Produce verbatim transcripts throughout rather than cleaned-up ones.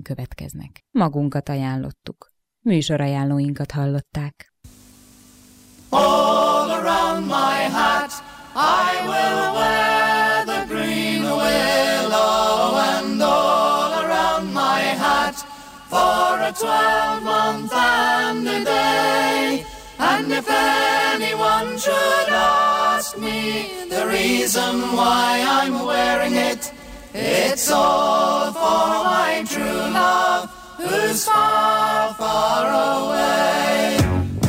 következnek. Magunkat ajánlottuk. Műsorajánlóinkat hallották. All around my hat I will wear the green willow, and all around my hat for a twelve-month and a day. And if anyone should ask me the reason why I'm wearing it, it's all for my true love who's far, far away.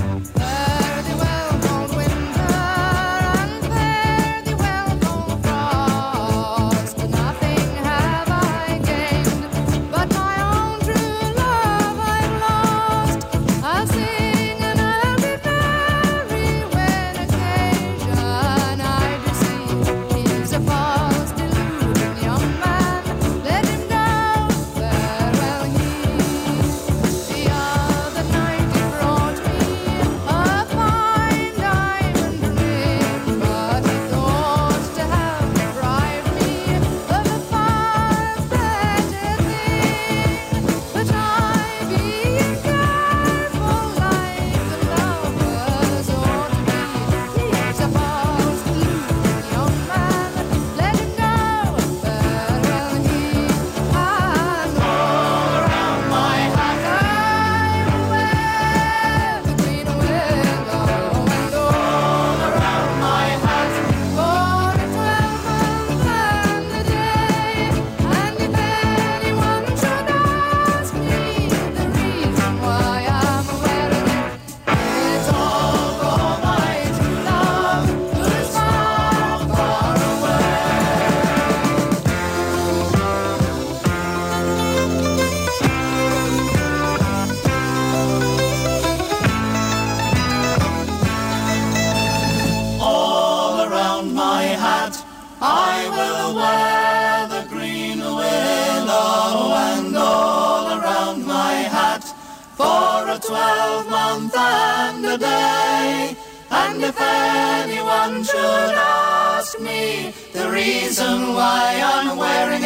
Twelve-month and a day. And if anyone should ask me the reason why I'm wearing